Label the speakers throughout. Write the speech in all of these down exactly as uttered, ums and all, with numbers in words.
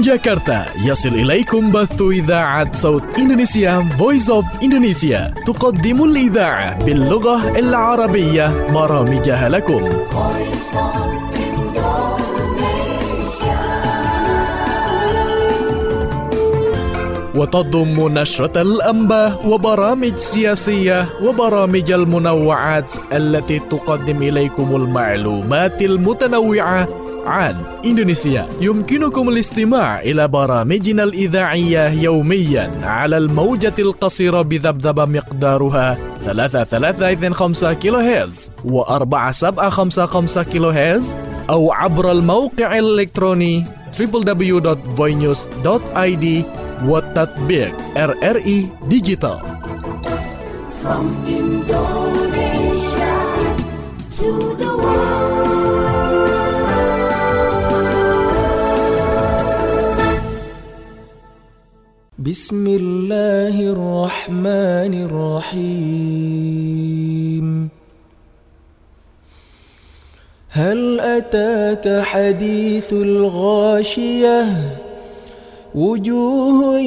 Speaker 1: جاكرتا يصل إليكم بث إذاعة صوت إندونيسيا Voice of Indonesia تقدم الإذاعة باللغة العربية برامجها لكم. وتضم نشرة الأنباء وبرامج سياسية وبرامج المنوعات التي تقدم إليكم المعلومات المتنوعة عن إندونيسيا. يمكنكم الاستماع إلى برامجنا الإذاعية يوميا على الموجة القصيرة بذبذبة مقدارها ثلاثة ثلاثة اثنين خمسة كيلو هرتز وأربعة سبعة خمسة خمسة كيلو هرتز أو عبر الموقع الإلكتروني دبليو دبليو دبليو دوت voinews دوت آي دي وتطبيق آر آر إي Digital.
Speaker 2: From Indonesia to the world.
Speaker 3: بسم الله الرحمن الرحيم. هل أتاك حديث الغاشية وجوه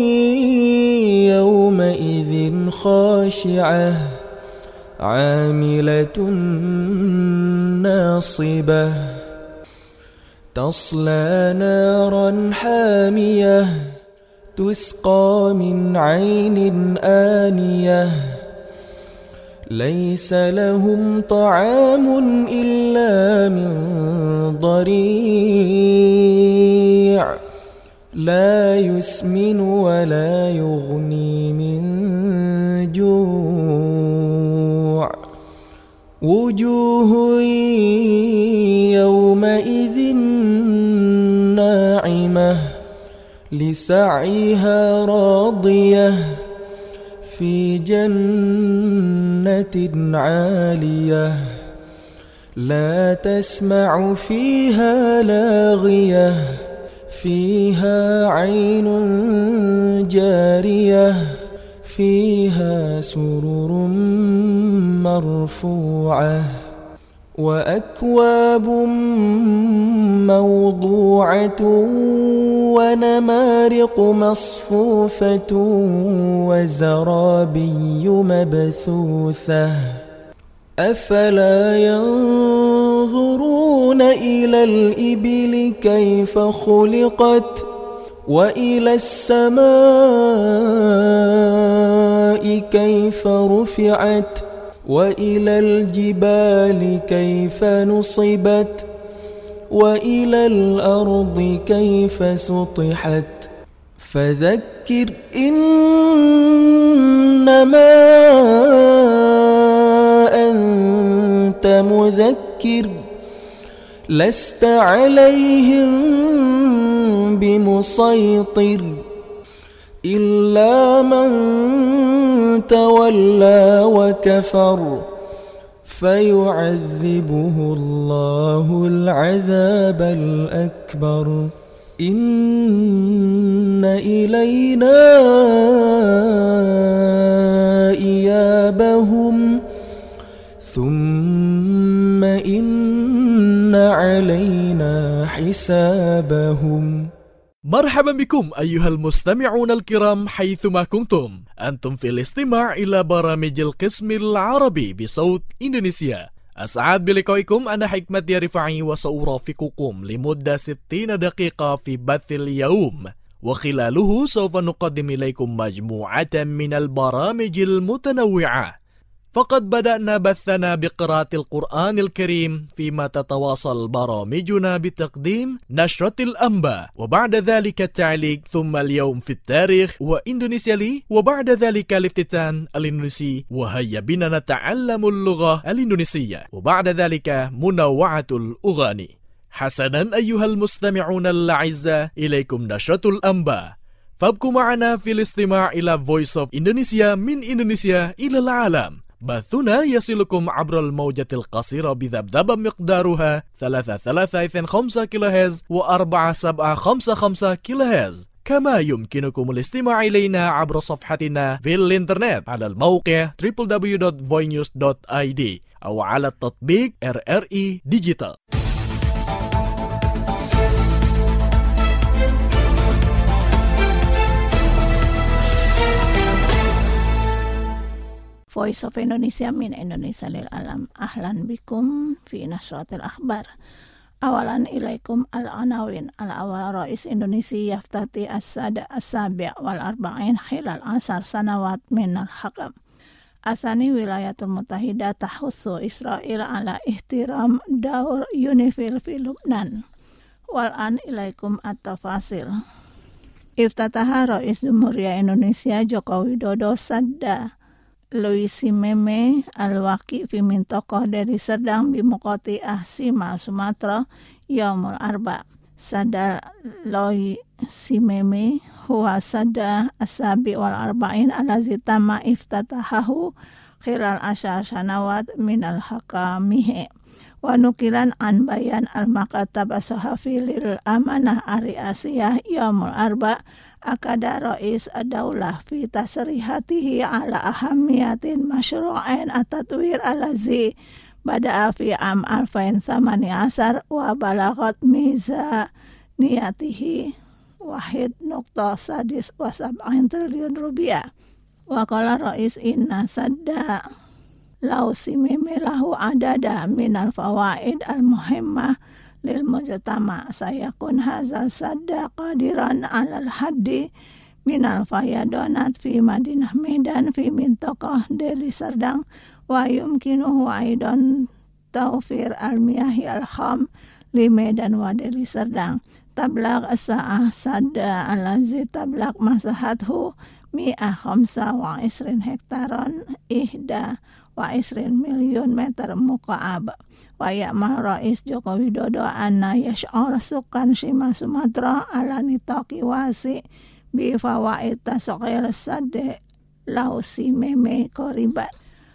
Speaker 3: يومئذ خاشعة عاملة ناصبة تصلى نارا حامية تسقى من عين آنية ليس لهم طعام إلا من ضريع لا يسمن ولا يغني من جوع وجوه يومئذ ناعمة لسعيها راضية في جنة عالية لا تسمع فيها لاغية فيها عين جارية فيها سرر مرفوعة وأكواب موضوعة ونمارق مصفوفة وزرابي مبثوثة أفلا ينظرون إلى الإبل كيف خلقت وإلى السماء كيف رفعت وإلى الجبال كيف نصبت وإلى الأرض كيف سطحت فذكر إنما أنت مذكر لست عليهم بمسيطر إلا من تولى وكفر فيعذبه الله العذاب الأكبر إن إلينا إيابهم ثم إن علينا حسابهم.
Speaker 1: مرحبا بكم أيها المستمعون الكرام حيثما كنتم. أنتم في الاستماع إلى برامج القسم العربي بصوت إندونيسيا. أسعد بلقائكم. أنا حكمت يا رفاعي وسأرافقكم لمدة ستين دقيقة في بث اليوم، وخلاله سوف نقدم إليكم مجموعة من البرامج المتنوعة. فقد بدأنا بثنا بقراءة القرآن الكريم، فيما تتواصل برامجنا بتقديم نشرة الأنباء، وبعد ذلك التعليق، ثم اليوم في التاريخ وإندونيسيا لي، وبعد ذلك الافتتان الإندونيسي وهيا بنا نتعلم اللغة الإندونيسية، وبعد ذلك منوعة الأغاني. حسنا أيها المستمعون الأعزاء، إليكم نشرة الأنباء، فابقوا معنا في الاستماع إلى Voice of Indonesia من إندونيسيا إلى العالم. بثنا يصلكم عبر الموجة القصيرة بذبذبة مقدارها ثلاثة ثلاثة اثنين خمسة كيلو هرتز وأربعة سبعة خمسة خمسة كيلو هرتز. كما يمكنكم الاستماع إلينا عبر صفحتنا في الإنترنت على الموقع دبليو دبليو دبليو دوت voinews دوت آي دي أو على التطبيق آر آر إي Digital.
Speaker 4: Voice of Indonesia min Indonesia lil alam. Ahlan bikum fi nasratil akhbar. Awalan ilaikum al-anawin al-awal Rais Indonesia yaftati as-sada as-sabi' wal arba'in khilal asar sanawat min al-hakam. Asani wilayatul mutahidah tahussu Israel ala ihtiram daur UNIFIL fi Lubnan. Wal'an ilaikum at-tafasil. Iftataha Rais Jumhuriyah Indonesia Joko Widodo sadda Luisi Meme al-Waqi fi mintokoh dari Serdang bimukoti Ahsima Sumatera Yaumul Arba. Sada Luisi Meme huwa sada asabi wal arba'in alazi tama iftatahahu khilal asyar sanawat minal hakamihe. Wa nukilan an bayan al-makatab as-sahafi lil amanah ari asiyah Yaumul Arba akada Rais ad-daulah fi tasrihatihi ala ahamiyatin masyru'ain at-tatwir alazi bada'a fi am alfain samani asar wa balagat miza niyatihi wahid nukta sadis wa sab'in triliun rupiah. Wa qala Rais inna sadda lau simime lahu adada minal fawaid al-muhimmah lil mujtama sayakun hazal sadda qadiran alal haddi minal fayadonat fi Madinah Medan fi mintaqah Deli Serdang wa yumkinuhu aidan tawfir al-miyahi al-kham li Medan wa Deli Serdang tablag as-sa'ah sadda alazi tablag masahathu mi'ah khamsa wa isrin hektaron ihda wa isrin milyun meter muka'ab. Wa ya'mal Rais Joko Widodo anna yash'ur sukan Shima Sumatera ala nitaqi wasi bi fawaid tasqil sadde lausi meme koribat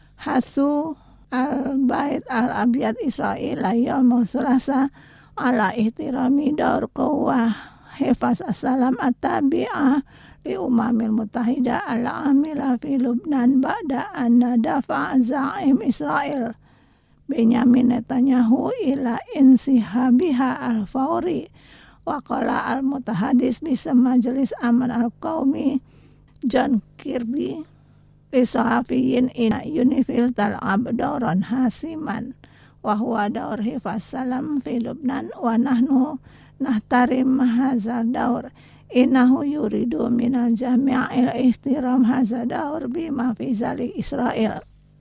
Speaker 4: hasu al-bait al-abiyad Israel yawm Selasa ala ihtirami daur quwwah hifaz as-salam at-tabi'ah li umamil mutahidah al-amila fi Lubnan ba'da anna dafa za'im Israel Benyamin Netanyahu ila insihabiha al-fawri wa qala al-mutahadis bisa majelis aman al-qawmi John Kirby bisahafiyin ina UNIFIL tal'ab dauran hasiman wa huwa daur hifaz salam fi Lubnan wa nahnu nahtarim hazal daur innahu yuridu minal jami'il ihtiram hazal daur bima fi zalik Israel.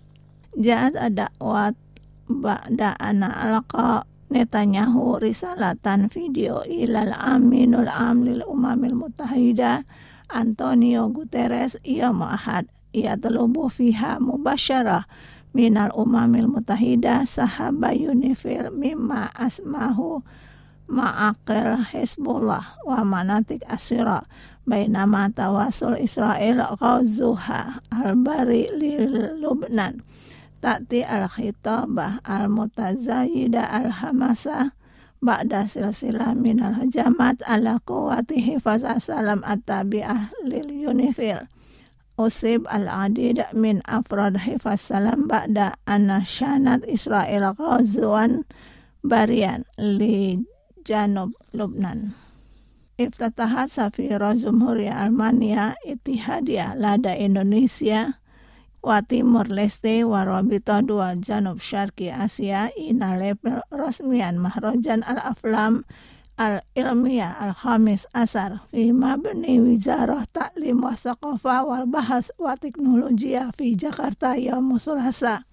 Speaker 4: Ja'at ad-da'wat ba'da ana alqa Netanyahu risalatan video ilal aminul am lil umamil mutahidah Antonio Guterres yaum ahad yatlubu fiha mubasyarah minal umamil mutahidah sahaba UNIFIL mimma asmahu ma'aqil Hezbollah wa manatik asyira bainama tawasul Israel ghazuha al-bari lil Lubnan ta'ti al-khitabah al-mutazayida al-hamasa ba'da silsilah minal hajamat ala quwati hifaz as-salam at-tabi'ah lil UNIFIL. Usib al-adid min afrad hifaz salam ba'da anna syanat Israel ghazwan barian li Janub Lubnan. Iftatahat Safira Jumhuriyah Almania Ittihadiyah lada Indonesia wa Timur Leste wa Rabita Dual Janub Syarqi Asia ina level resmian Mahrajan al-Aflam al-Ilmiyah al-Khamis Asar fi mabni Wizarah Ta'lim wa Thaqafah wal Bahas wa Teknologia fi Jakarta yaum Selasa.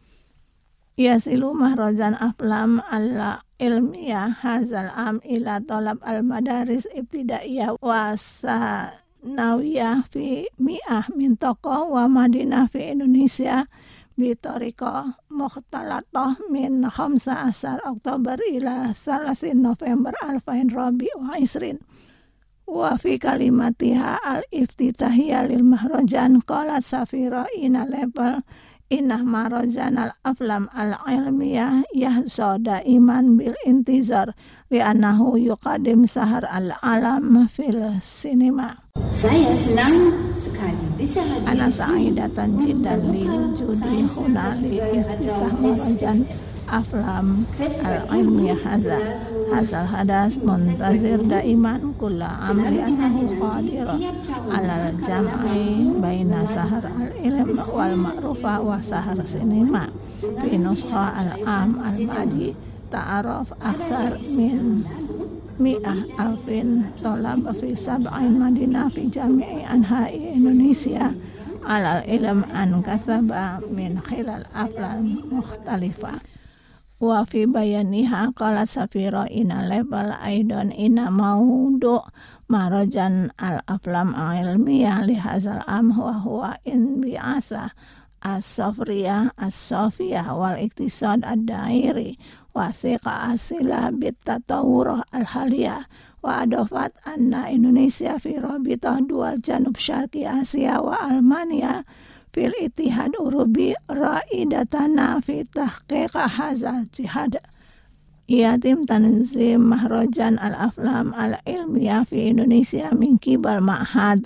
Speaker 4: Yasilu Mahrajan Aflam al-Ilmiyah hazal am ila talab al-madaris ibtidaiyah wa sanawiyah fi mi'ah min tokoh wa Madinah fi Indonesia bitoriko mukhtalatah min khamsa asar Oktober ila salasin November alfain rabi wa isrin. Wa fi kalimatiha al-iftitahiyah lil mahrajan qalat Safira ina level inah mahrajan al-aflam al-ilmiyah yahza daiman bil intizar li'annahu yuqadim sahar al-alam fil sinema.
Speaker 2: Saya senang sekali bisa hadir.
Speaker 4: Ana sa'idatan jiddan lil judi huna li iftitah mahrajan aflam al-ilmiyah hadza Asal hadas muntazir daiman kulla amri annahu qadir alal jam'i baina sahar al-ilm wal ma'rufa wa sahar sinima fi nuskha al-am al-badi ta'aruf aksar min mi'ah alfin tolab fi sab'in madinah fi jami'i anha'i Indonesia alal ilm an kasaba min khilal aflan mukhtalifah. Wa fi bayaniha qala safira ina level aidon ina maudu marajan al-aflam ilmiyah li hazal am huwa huwa in bi'asa as-safriyah as-safiyah wal iktisad ad-dairi wa thiqa asila bit-tatawurah al-haliyah wa adofat anna Indonesia fi rabitah dual janub syarqi Asia wa Almania fil itihad urubi raidatana fi tahqiq hazal jihad. Yatim tanzim mahrajan al-aflam al-ilmiyah fi Indonesia min kibal ma'had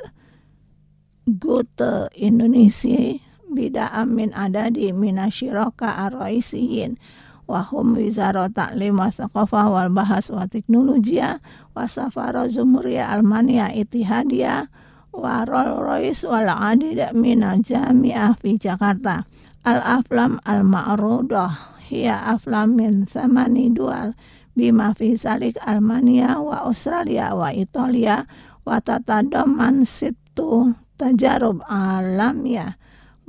Speaker 4: Goethe Indonesia bida'am min adadi minasyiraka ar-raisiyin wa hum wizara ta'lim wa thaqafah wal bahas wa teknologia wa safara zumuriyah Almania itihadiyah wa Rolls-Royce wal adid min al-jami'ah fi Jakarta. Al-aflam al-ma'rudah hiya aflam min samani dual bima fi salik Almania wa Australia wa Italia wa tatadaman situ tajarub alamiyah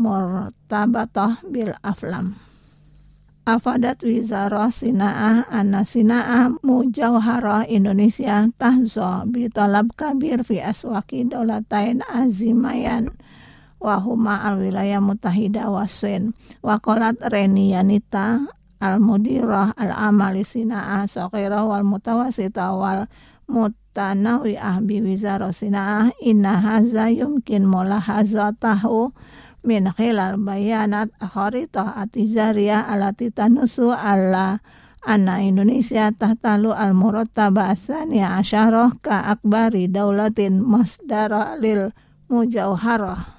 Speaker 4: murtabatah bil aflam. Afadat wizarah sina'ah anna sina'ah mujawharah Indonesia tahzo bitalab kabir fi aswaki daulatain azimayan wa huma al-wilayah mutahida wa Sin wa qalat Renianita al-mudirah al-amali sina'ah saqirah wal mutawasita wal mutanawi'ah bi wizarah sina'ah inna haza yumkin mulahazatahu min khilal bayanat kharitah atijariyah alati tanusu ala anna Indonesia tahtalu al-murattaba asaniyah asyarah ka akbari daulatin masdara lil mujawharah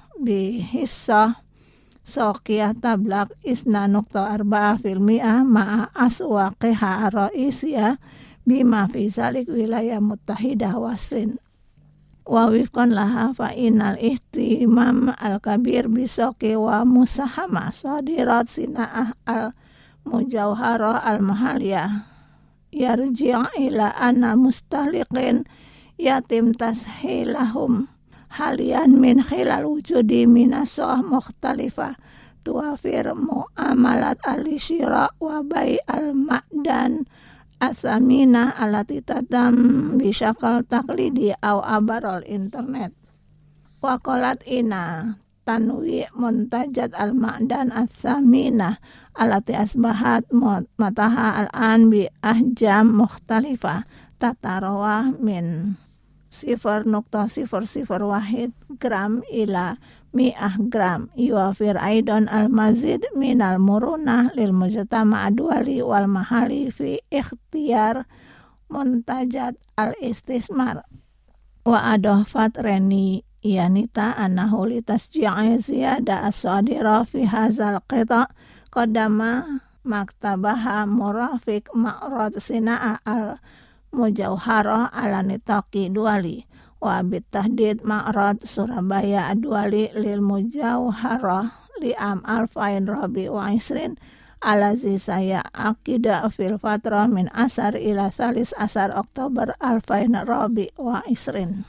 Speaker 4: bihissah saqiyah tablak isna nukta arba'ah fil mi'ah ma'a aswaqiha ar-ra'isiyah bima fi zalik wilayah mutahidah wa Sin. Wa wifqan laha fa innal ihtimam al-kabir bisaqi wa musahama sadirat sina'ah al-mujawharah al-mahaliyah yarji' ila anna mustahliqin yatim tashilahum halian min khilal wujudi minasah mukhtalifah tuafir mu'amalat al-syira wa bai al-ma'dan asamina alati tatam bisyakal taklidi au abarol internet. Waqalat ina tanwi muntajat al-ma'dan asamina alati asbahat mataha al-an bi ahjam mukhtalifah tatarawah min sifar nukta sifar sifar wahid gram ila mi'ah gram yuafir aidon al-mazid minal murunah lil mujtama' duali wal mahali fi ikhtiyar muntajat al-istismar wa adofat Reni Yanita annahu li tasji'i ziyada as-sadira fi hazal qita' qadama maktabaha murafiq ma'rad sina'ah al-mujawharah ala nitaqi duali wa bitahdid ma'rad Surabaya adwali lil mujawharah li am alfain rabi wa isrin alazi saya akida fil fatrah min asar ila salis asar Oktober alfain rabi wa isrin.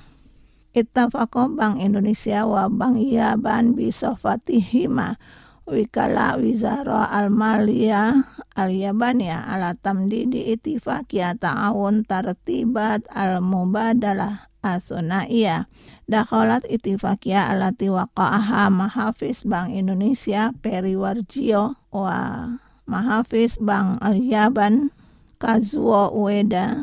Speaker 4: Ittafaqo Bank Indonesia wa Bank Yaban bisofatihima wikala wizara al-maliyah al-yabaniyah ala tamdidi ittifaqiyah ta'awun tartibat al-mubadalah as-sunaiyah dakhalat ittifaqiyah alati waqa'aha Mahafiz Bank Indonesia Periwarjio wa Mahafiz Bank al-Yaban Kazuo Ueda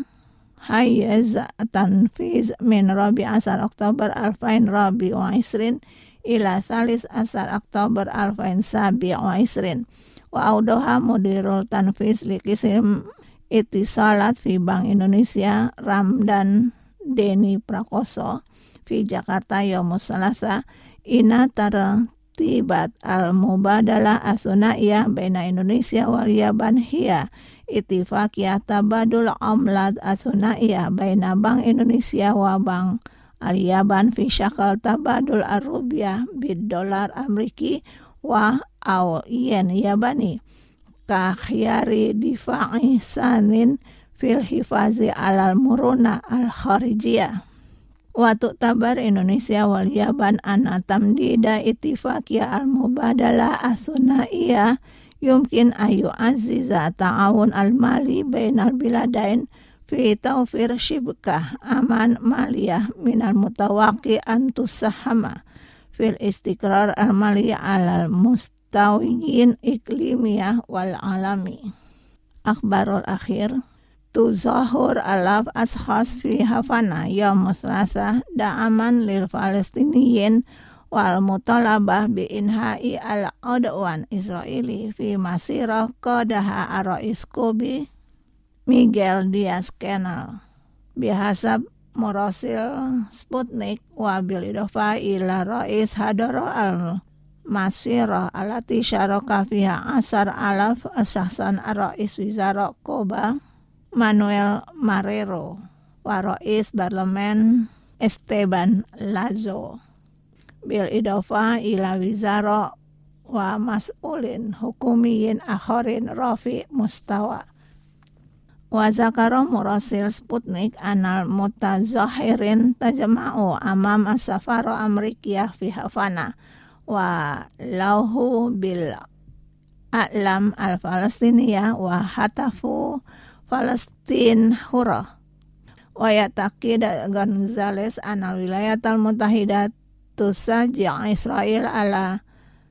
Speaker 4: Hayez tanfiz min rabi asar Oktober alfain rabi wa isrin ila salis asar Oktober alfain sabi wa isrin wa audoha mudirul tanfiz likisim itisalat fi Bank Indonesia Ramdan Deni Prakoso fi Jakarta Yomus Salasa ina tar tartibat al-mubadalah as-sunaiyah baina Indonesia wal Yaban hiya ittifaqiyah tabadul amlat as-sunaiyah baina Bank Indonesia wa Bank al-Yaban fi syakal tabadul ar-rubyah bid dolar Ameriki wa au yen Yabani ka khiyari difa'i sanin fil hifazi alal muruna al-kharijiyah. Waktu tabar Indonesia wal Yaban ana tamdida ittifaqiyah al-mubadalah as-sunaiyah yumkin ayu aziza ta'awun al-mali bainal biladain fi tawfir shibkah aman maliyah minal mutawaqi an tusahama fil istiqrar al-mali alal mustawiyin iklimiyah wal alami. Akhbarul akhir tuzahur alaf ashas fi Havana yaum Selasa da'aman lil Palestiniyin wal mutalabah bi inha'i al udwan Israeli fi masirah qadaha ar-rais Kobe Miguel Diaz-Canel bihasab murasil Sputnik wa bil idofa ila rais hadara al masirah alati syaraka fiha asar alaf asahsan ar-rais wizara Koba Manuel Marrero wa rais parlemen Esteban Lazo bil idofa ila wizara wa mas'ulin hukumiyin akharin rafi mustawa. Wa zakara murasil Sputnik anal mutazahirin tajma'u amam as-safara Amerikiyah fi Havana wa lauhu bil a'lam al-Falastiniyah wa hatafu Palestin hurrah wa yataqid Gonzales anal wilayatal mutahidat tusaji' Israel ala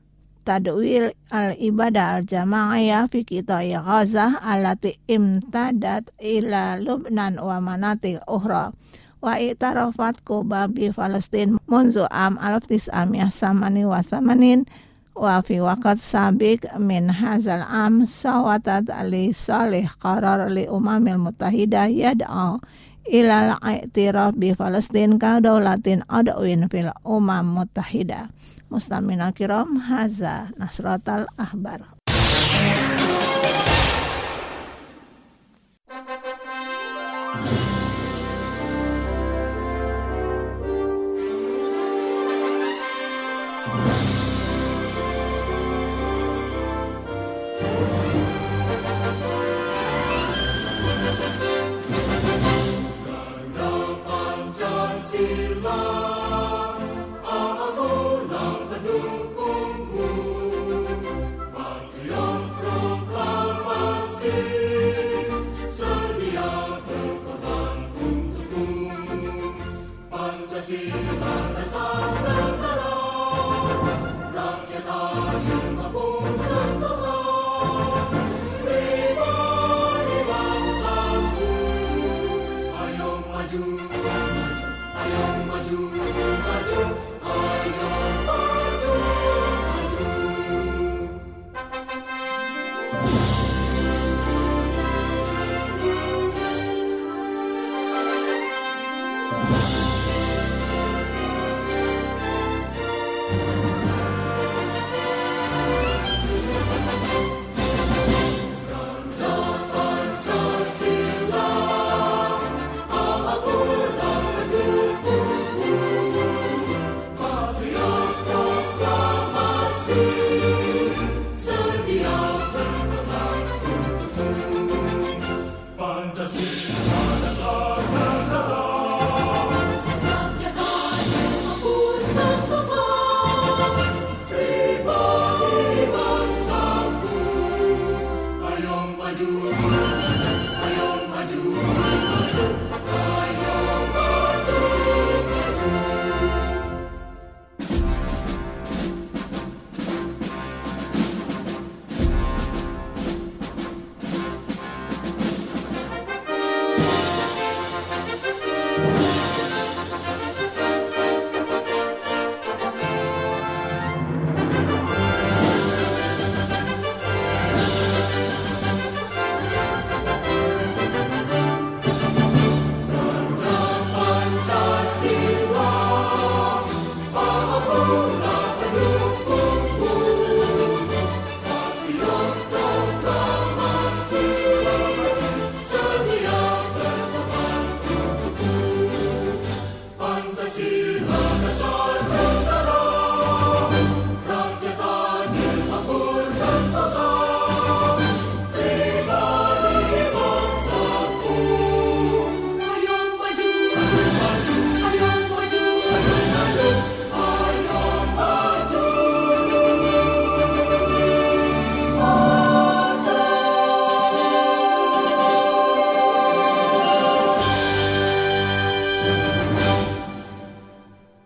Speaker 4: tadwil al-ibadah al-jama'iyah fi qita'i Gaza allati imtadat ila Lubnan wa manatik ukhra wa i'tarafat Kuba bi Palestin munzu am alaf tis'amiyah samani wa samanin wa fi waqt sabiq min hazal am sawatat ali salih qarar li umamil mutahidah yad'a ila al-i'tiraf bi Palestin ka daulatin adawin fil umam mutahidah. Mustaminal kiram haza nasratal ahbar.
Speaker 5: Sedia berkorban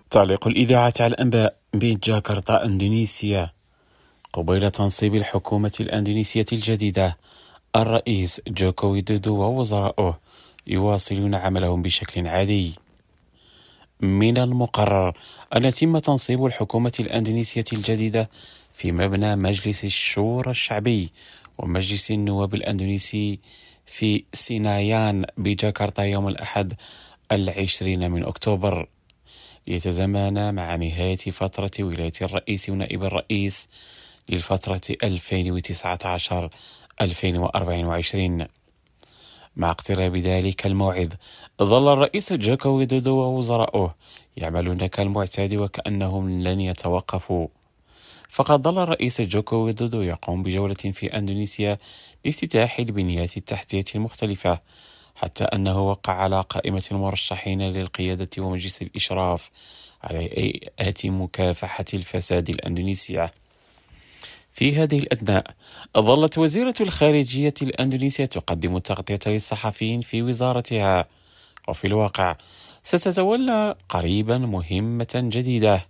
Speaker 5: تعليق الإذاعة على الأنباء بجاكرتا إندونيسيا. قبيل تنصيب الحكومة الأندونيسية الجديدة، الرئيس جوكو ويدودو ووزراؤه يواصلون عملهم بشكل عادي. من المقرر أن يتم تنصيب الحكومة الأندونيسية الجديدة في مبنى مجلس الشورى الشعبي ومجلس النواب الأندونيسي في سينايان بجاكرتا يوم الأحد العشرين من أكتوبر، ليتزامن مع نهاية فترة ولاية الرئيس ونائب الرئيس للفترة ألفين وتسعة عشر ألفين وأربعة وعشرين. مع اقتراب ذلك الموعد، ظل الرئيس جوكو ويدودو ووزراؤه يعملون كالمعتاد وكأنهم لن يتوقفوا. فقد ظل الرئيس جوكو ويدودو يقوم بجولة في أندونيسيا لافتتاح البنيات التحتية المختلفة، حتى أنه وقع على قائمة المرشحين للقيادة ومجلس الإشراف على هيئات مكافحة الفساد الأندونيسية. في هذه الأثناء، ظلت وزيرة الخارجية الأندونيسية تقدم التغطية للصحفيين في وزارتها، وفي الواقع ستتولى قريبا مهمة جديدة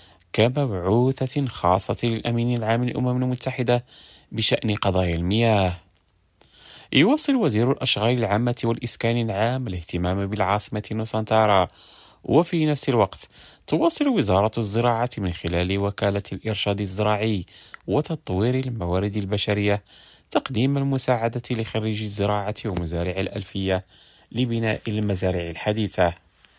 Speaker 5: كمبعوثة خاصة للأمين العام للأمم المتحدة بشأن قضايا المياه. يواصل وزير الأشغال العامة والإسكان العام الاهتمام بالعاصمة نوسانتارا، وفي نفس الوقت تواصل وزارة الزراعة من خلال وكالة الإرشاد الزراعي وتطوير الموارد البشرية تقديم المساعدة لخريجي الزراعة ومزارع الألفية لبناء المزارع الحديثة.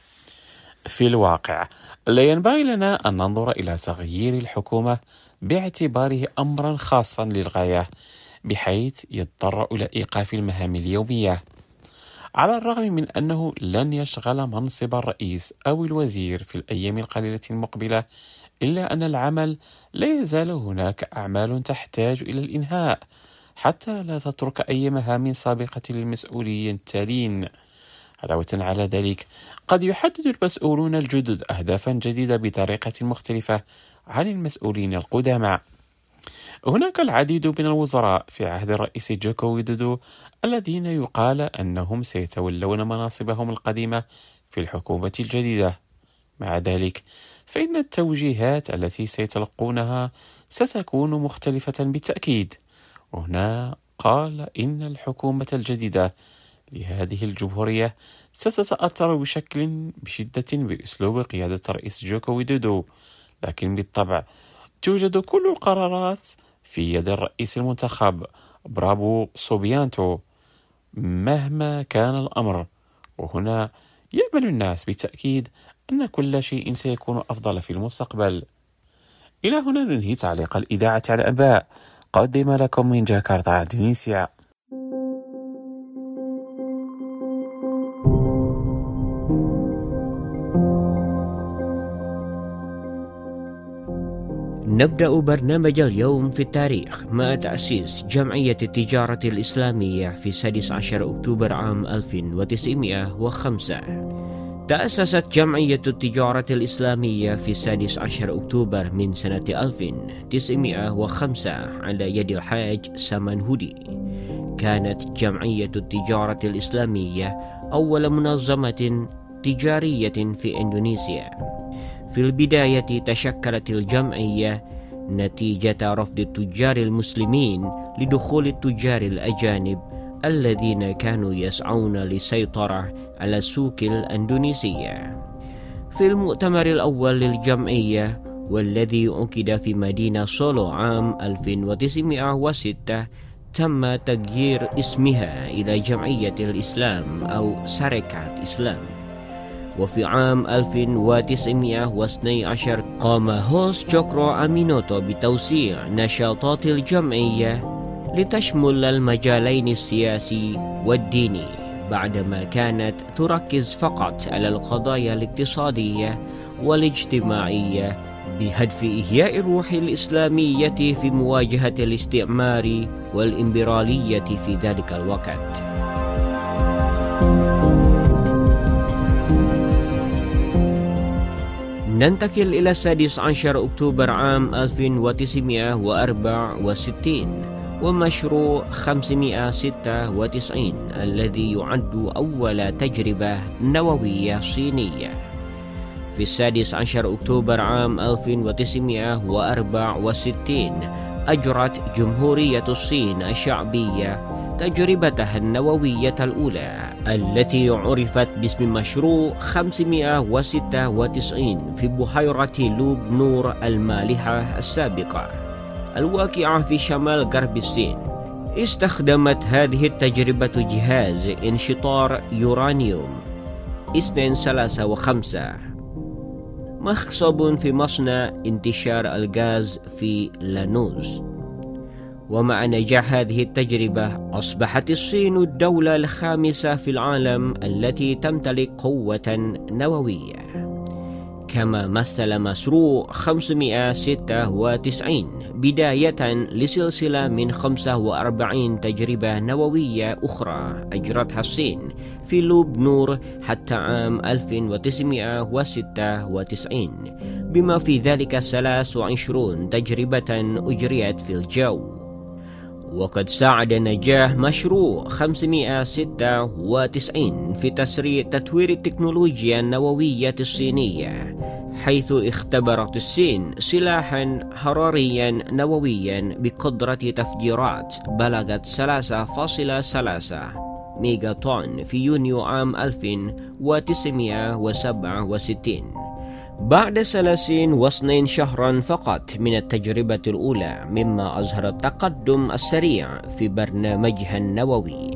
Speaker 5: في الواقع لا ينبغي لنا أن ننظر إلى تغيير الحكومة باعتباره أمرا خاصا للغاية بحيث يضطر إلى إيقاف المهام اليومية، على الرغم من أنه لن يشغل منصب الرئيس أو الوزير في الأيام القليلة المقبلة، إلا أن العمل لا يزال هناك أعمال تحتاج إلى الإنهاء حتى لا تترك أي مهام سابقة للمسؤولين التالين. علاوة على ذلك، قد يحدد المسؤولون الجدد أهدافا جديدة بطريقة مختلفة عن المسؤولين القدامى. هناك العديد من الوزراء في عهد الرئيس جوكو ويدودو الذين يقال أنهم سيتولون مناصبهم القديمة في الحكومة الجديدة. مع ذلك، فإن التوجيهات التي سيتلقونها ستكون مختلفة بالتأكيد. وهنا قال إن الحكومة الجديدة لهذه الجمهورية ستتأثر بشكل بشدة بأسلوب قيادة الرئيس جوكو ويدودو، لكن بالطبع توجد كل القرارات في يد الرئيس المنتخب برابو سوبيانتو مهما كان الأمر. وهنا يأمل الناس بالتأكيد أن كل شيء سيكون أفضل في المستقبل. إلى هنا ننهي تعليق الإذاعة على الأنباء، قدم لكم من جاكرتا إندونيسيا.
Speaker 6: نبدأ برنامج اليوم في التاريخ مع تأسيس جمعية التجارة الإسلامية في السادس عشر أكتوبر عام ألف وتسعمائة وخمسة. تأسست جمعية التجارة الإسلامية في السادس عشر أكتوبر من سنة ألف وتسعمائة وخمسة على يد الحاج سامان هودي. كانت جمعية التجارة الإسلامية أول منظمة تجارية في إندونيسيا. في البداية تشكلت الجمعية نتيجة رفض التجار المسلمين لدخول التجار الأجانب الذين كانوا يسعون للسيطرة على السوق الأندونيسية. في المؤتمر الأول للجمعية والذي عقد في مدينة سولو عام ألف وتسعمائة وستة تم تغيير اسمها إلى جمعية الإسلام أو سركة إسلام. وفي عام ألف وتسعمائة واثني عشر قام هوس جوكرو أمينوتو بتوسيع نشاطات الجمعية لتشمل المجالين السياسي والديني، بعدما كانت تركز فقط على القضايا الاقتصادية والاجتماعية بهدف إحياء الروح الإسلامية في مواجهة الاستعمار والإمبرالية في ذلك الوقت. ننتقل إلى السادس عشر أكتوبر عام ألف وتسعمائة وأربعة وستين ومشروع خمسمائة وستة وتسعين الذي يعد أول تجربة نووية صينية. في السادس عشر أكتوبر عام ألف وتسعمائة وأربعة وستين أجرت جمهورية الصين الشعبية تجربتها النووية الأولى التي عرفت باسم مشروع خمسمائة وستة وتسعين في بحيرة لوب نور المالحة السابقة الواقعة في شمال غرب الصين. استخدمت هذه التجربة جهاز انشطار يورانيوم اثنين ثلاثة وخمسة مخصب في مصنع انتشار الغاز في لانوس. ومع نجاح هذه التجربة أصبحت الصين الدولة الخامسة في العالم التي تمتلك قوة نووية. كما مثل مشروع خمسمائة وستة وتسعين بداية لسلسلة من خمسة وأربعين تجربة نووية أخرى أجرتها الصين في لوب نور حتى عام ألف وتسعمائة وستة وتسعين، بما في ذلك ثلاث وعشرين تجربة أجريت في الجو. وقد ساعد نجاح مشروع خمسمائة وستة وتسعين في تسريع تطوير التكنولوجيا النووية الصينية، حيث اختبرت الصين سلاحا حراريا نوويا بقدرة تفجيرات بلغت ثلاثة فاصلة ثلاثة ميجا طن في يونيو عام ألف وتسعمائة وسبعة وستين، بعد ثلاثين واثنين شهرا فقط من التجربة الأولى، مما أظهر التقدم السريع في برنامجها النووي.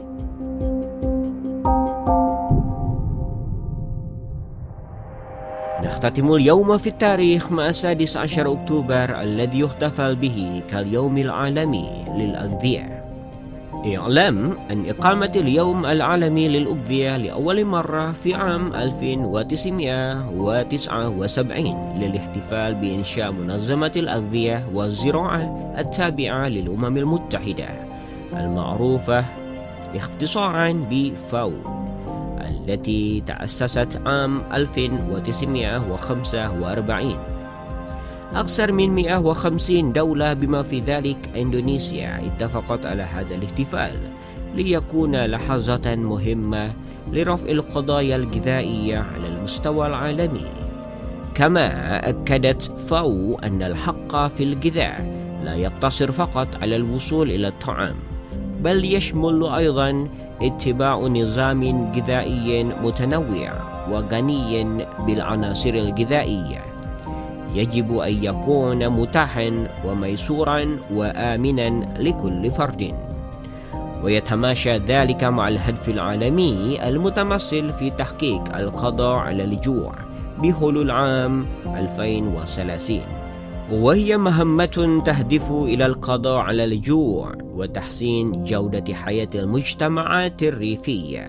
Speaker 6: نختتم اليوم في التاريخ مع السادس عشر أكتوبر الذي يحتفل به كاليوم العالمي للأغذية. اعلم أن إقامة اليوم العالمي للأغذية لأول مرة في عام ألف وتسعمائة وتسعة وسبعين للاحتفال بإنشاء منظمة الأغذية والزراعة التابعة للأمم المتحدة المعروفة اختصارا بفاو، التي تأسست عام ألف وتسعمائة وخمسة وأربعين. أكثر من مئة وخمسين دولة بما في ذلك إندونيسيا اتفقت على هذا الاحتفال ليكون لحظة مهمة لرفع القضايا الغذائية على المستوى العالمي. كما أكدت فاو أن الحق في الغذاء لا يقتصر فقط على الوصول إلى الطعام، بل يشمل أيضا اتباع نظام غذائي متنوع وغني بالعناصر الغذائية يجب أن يكون متاحا وميسورا وآمنا لكل فرد، ويتماشى ذلك مع الهدف العالمي المتمثل في تحقيق القضاء على الجوع بحلول عام ألفين وثلاثين، وهي مهمة تهدف إلى القضاء على الجوع وتحسين جودة حياة المجتمعات الريفية.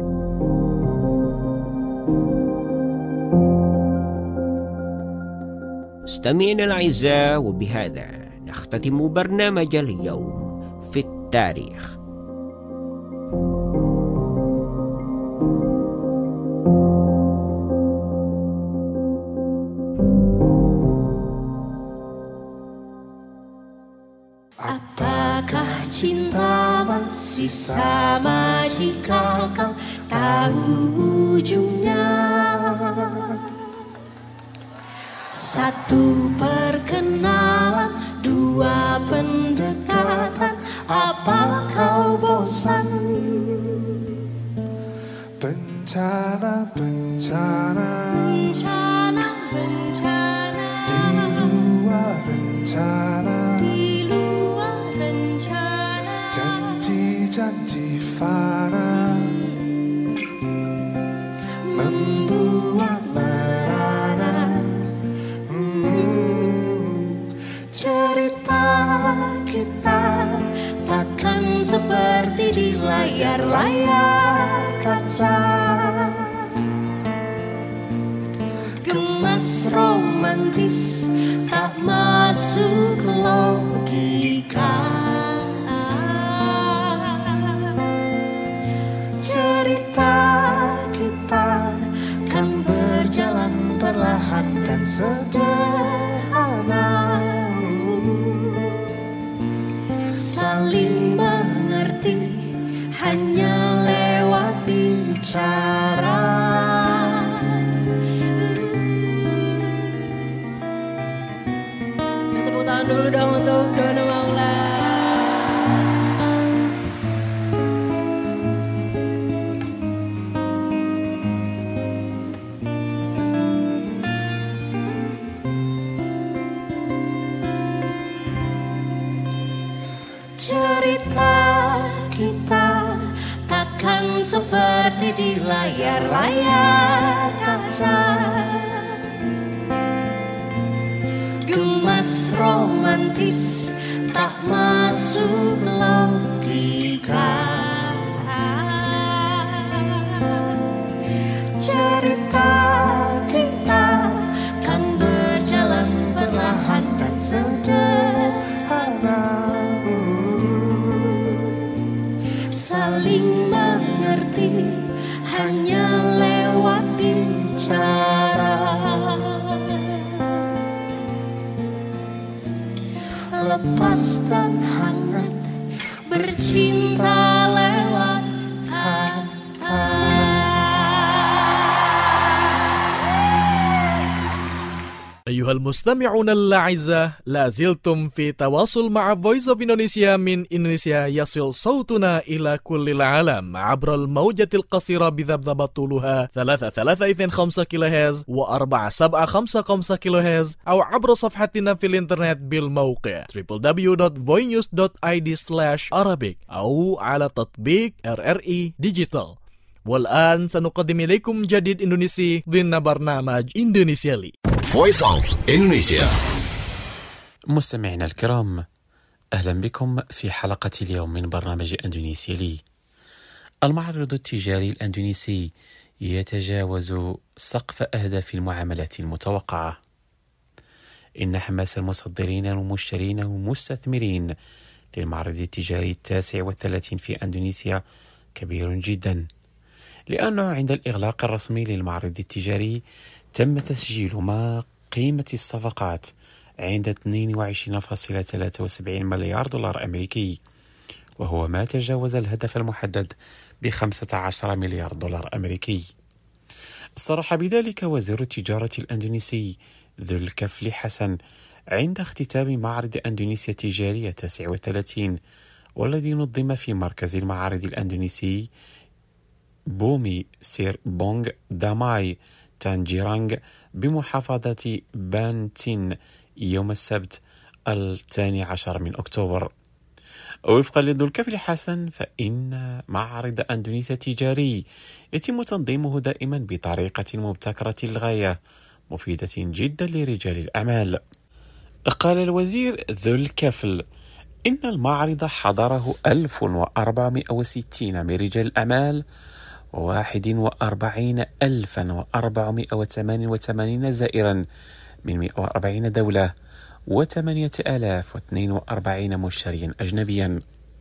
Speaker 6: مستمعينا الأعزاء، وبهذا نختتم برنامج اليوم في التاريخ.
Speaker 7: Apakah cinta masih sama jika kau tahu ujungnya? Satu perkenalan, dua pendekatan, apa kau bosan?
Speaker 8: Bencana, bencana,
Speaker 7: Bencana, bencana,
Speaker 8: di luar rencana,
Speaker 7: di luar rencana,
Speaker 8: janji-janji fana membuat merana. Hmm, cerita kita takkan seperti di layar-layar kaca, gemas romantis tak masuk logika. Cerita kita kan berjalan perlahan dan sederhana, saling mengerti hanya lewat bicara. cerita kita takkan seperti di layar-layar kaca. Gemas romantis tak masuk logika. Cerita kita kan berjalan perlahan dan sederhana, saling mengerti hanya lewat bicara. Lepas dan hangat bercinta lewat kata.
Speaker 1: أيها المستمعون الأعزاء، لا زلتم في تواصل مع Voice of Indonesia من إندونيسيا. يصل صوتنا إلى كل العالم عبر الموجة القصيرة بذبذبة طولها ثلاثة ثلاثة اثنين خمسة كيلو هرتز وأربعة سبعة خمسة خمسة كيلو هرتز، أو عبر صفحتنا في الإنترنت بالموقع دبليو دبليو دبليو دوت voinews دوت آي دي سلاش arabic أو على تطبيق آر آر إي ديجيتال. والآن سنقدم إليكم جديد إندونيسي ضمن برنامج إندونيسيا لي.
Speaker 9: Voice of Indonesia.
Speaker 5: مستمعينا الكرام، أهلا بكم في حلقة اليوم من برنامج إندونيسيا لي. المعرض التجاري الأندونيسي يتجاوز سقف أهداف المعاملات المتوقعة. إن حماس المصدرين والمشترين والمستثمرين للمعرض التجاري التاسع والثلاثين في أندونيسيا كبير جدا، لأنه عند الإغلاق الرسمي للمعرض التجاري تم تسجيل ما قيمة الصفقات عند اثنين وعشرين فاصلة ثلاثة وسبعين مليار دولار أمريكي، وهو ما تجاوز الهدف المحدد ب خمسة عشر مليار دولار أمريكي. صرح بذلك وزير التجارة الأندونيسي ذو الكفل حسن عند اختتام معرض أندونيسيا التجاري التاسع والثلاثين، والذي نظم في مركز المعارض الأندونيسي بومي سير بونغ داماي تانجيرانغ بمحافظة بانتين يوم السبت الثاني عشر من أكتوبر. وفقا لذو الكفل حسن، فإن معرض أندونيسيا التجاري يتم تنظيمه دائما بطريقة مبتكرة للغاية مفيدة جدا لرجال الأعمال. قال الوزير ذو الكفل إن المعرض حضره ألف وأربعمائة وستين من رجال الأعمال وواحد وأربعين ألفا وأربعمائة وثمانية وثمانين زائرا من مئة وأربعين دولة وثمانية آلاف واثنين وأربعين مشتريا أجنبيا.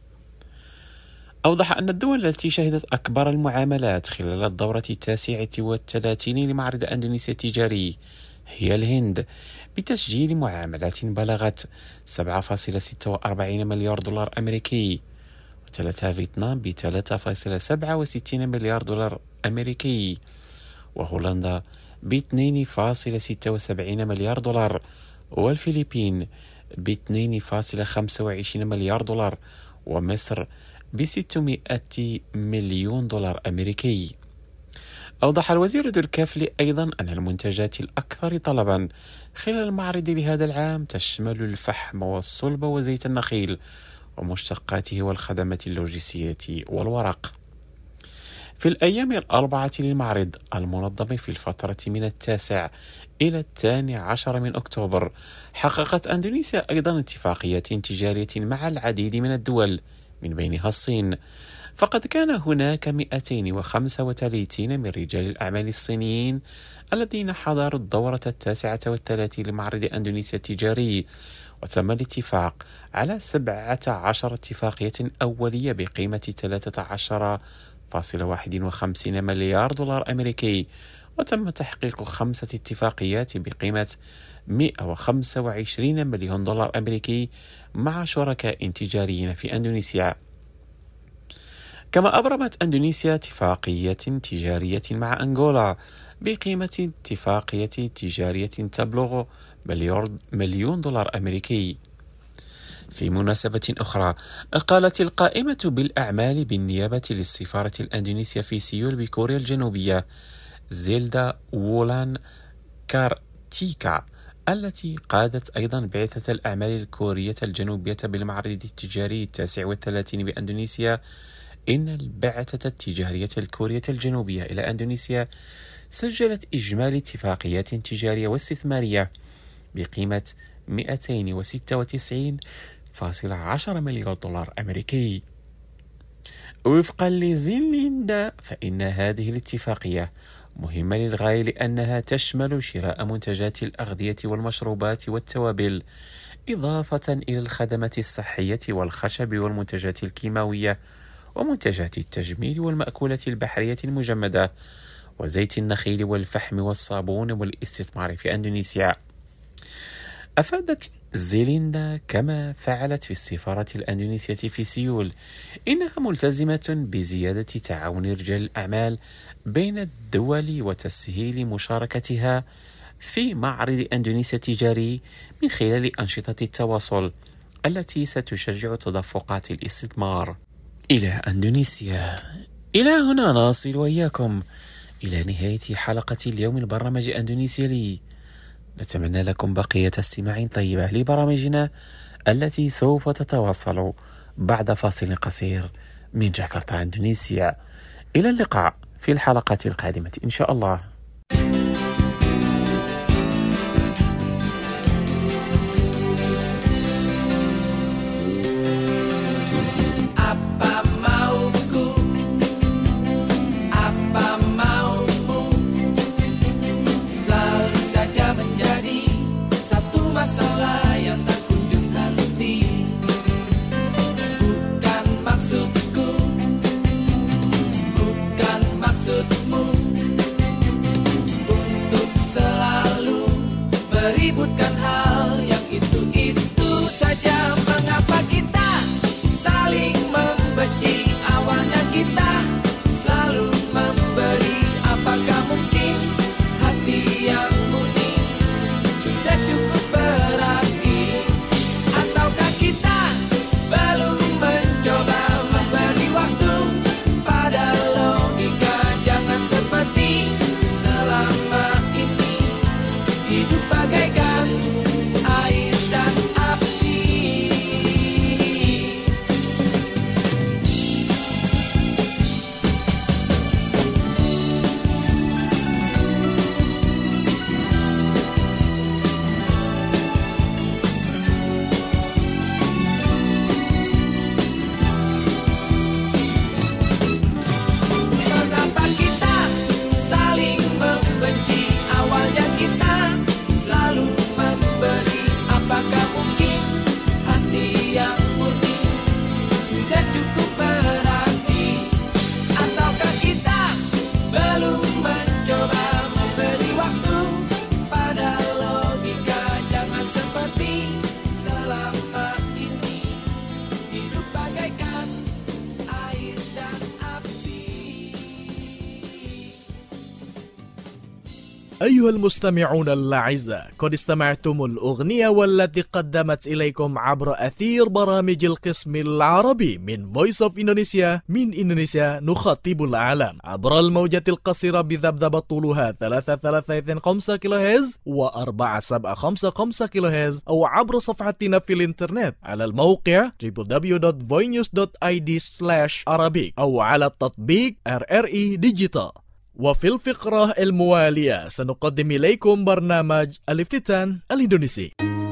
Speaker 5: أوضح أن الدول التي شهدت أكبر المعاملات خلال الدورة التاسعة والثلاثين لمعرض أندونيسيا التجاري هي الهند بتسجيل معاملات بلغت سبعة فاصلة ستة وأربعين مليار دولار أمريكي، وتلتها فيتنام ب ثلاثة فاصلة سبعة وستين مليار دولار أمريكي، وهولندا ب اثنين فاصلة ستة وسبعين مليار دولار، والفلبين ب اثنين فاصلة خمسة وعشرين مليار دولار، ومصر ب ستمائة مليون دولار أمريكي. أوضح الوزير ذو الكفل أيضا أن المنتجات الأكثر طلبا خلال المعرض لهذا العام تشمل الفحم والصلب وزيت النخيل ومشتقاته والخدمات اللوجستية والورق. في الأيام الأربعة للمعرض المنظم في الفترة من التاسع إلى الثاني عشر من أكتوبر، حققت أندونيسيا أيضا اتفاقيات تجارية مع العديد من الدول من بينها الصين، فقد كان هناك مئتين وخمسة وثلاثين من رجال الأعمال الصينيين الذين حضروا الدورة التاسعة والثلاثين لمعرض أندونيسيا التجاري، وتم الاتفاق على سبعة عشر اتفاقية أولية بقيمة ثلاثة عشر فاصلة واحد وخمسين مليار دولار أمريكي، وتم تحقيق خمسة اتفاقيات بقيمة مئة وخمسة وعشرين مليون دولار أمريكي مع شركاء تجاريين في أندونيسيا. كما أبرمت أندونيسيا اتفاقية تجارية مع أنغولا بقيمة اتفاقية تجارية تبلغ مليون دولار أمريكي. في مناسبة أخرى، قالت القائمة بالأعمال بالنيابة للسفارة الأندونيسية في سيول بكوريا الجنوبية زيلدا وولان كارتيكا التي قادت أيضا بعثة الأعمال الكورية الجنوبية بالمعرض التجاري التاسع والثلاثين بأندونيسيا، إن البعثة التجارية الكورية الجنوبية إلى أندونيسيا سجلت إجمالي اتفاقيات تجارية واستثمارية بقيمة مئتين وستة وتسعين فاصلة عشرة مليار دولار أمريكي. وفقا لزيليندا، فإن هذه الاتفاقية مهمة للغاية لأنها تشمل شراء منتجات الأغذية والمشروبات والتوابل، إضافة إلى الخدمات الصحية والخشب والمنتجات الكيماوية ومنتجات التجميل والمأكولات البحرية المجمدة وزيت النخيل والفحم والصابون والاستثمار في أندونيسيا. أفادت زيليندا كما فعلت في السفارة الأندونيسية في سيول إنها ملتزمة بزيادة تعاون رجال الأعمال بين الدول وتسهيل مشاركتها في معرض أندونيسيا التجاري من خلال أنشطة التواصل التي ستشجع تدفقات الاستثمار إلى أندونيسيا. إلى هنا نصل وإياكم إلى نهاية حلقة اليوم من برنامج أندونيسيا لي. نتمنى لكم بقية استماع طيبة لبرامجنا التي سوف تتواصل بعد فاصل قصير من جاكرتا أندونيسيا. إلى اللقاء في الحلقة القادمة إن شاء الله.
Speaker 1: أيها المستمعون الأعزاء، قد استمعتم الأغنية والتي قدمت إليكم عبر أثير برامج القسم العربي من Voice of Indonesia. من إندونيسيا نخاطب العالم عبر الموجة القصيرة بذبذبة طولها ثلاثة ثلاثة خمسة كيلو هرتز وأربعة سبعة خمسة خمسة كيلو هرتز، أو عبر صفحتنا في الإنترنت على الموقع دبليو دبليو دبليو دوت voinews دوت آي دي سلاش arabic أو على التطبيق آر آر إي ديجيتال. وفي الفقرة الموالية سنقدم إليكم برنامج الافتتان الإندونيسي.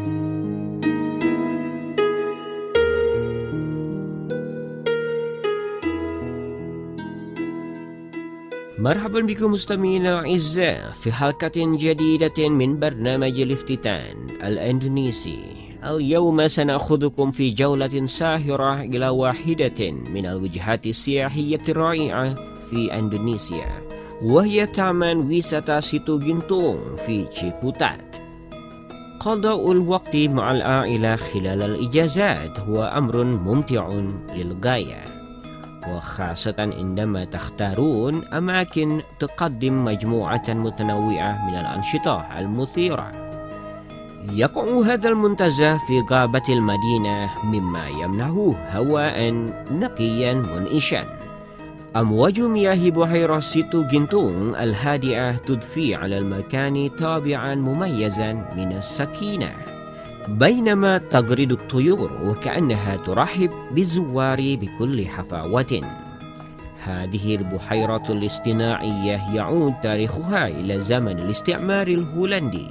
Speaker 6: مرحبا بكم مستمعينا الأعزاء في حلقة جديدة من برنامج الافتتان الإندونيسي. اليوم سنأخذكم في جولة ساهرة إلى واحدة من الوجهات السياحية الرائعة في إندونيسيا، وهي تامان ويساتا سيتو جنتونغ في تشيبوتات. قضاء الوقت مع العائلة خلال الإجازات هو أمر ممتع للغاية، وخاصة عندما تختارون أماكن تقدم مجموعة متنوعة من الأنشطة المثيرة. يقع هذا المنتزه في غابة المدينة، مما يمنحه هواء نقيا منعشا. أمواج مياه بحيرة سيتو جنتونغ الهادئة تضفي على المكان طابعا مميزا من السكينة، بينما تغرد الطيور وكأنها ترحب بالزوار بكل حفاوة. هذه البحيرة الاصطناعية يعود تاريخها إلى زمن الاستعمار الهولندي،